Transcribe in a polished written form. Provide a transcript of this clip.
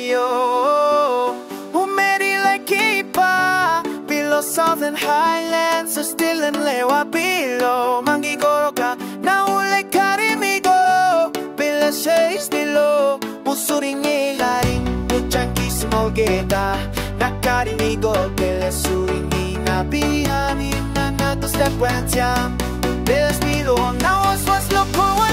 yo. Umeri like Kipa, below southern highlands, so still in lewa below. Mangi goroka, na ule karimigo, bila shades below. Musuring ilaring, muchankisimo geta, nakarimigo, bila suring inabihan, inanatos de cuentia. Bila speedo, now was loco.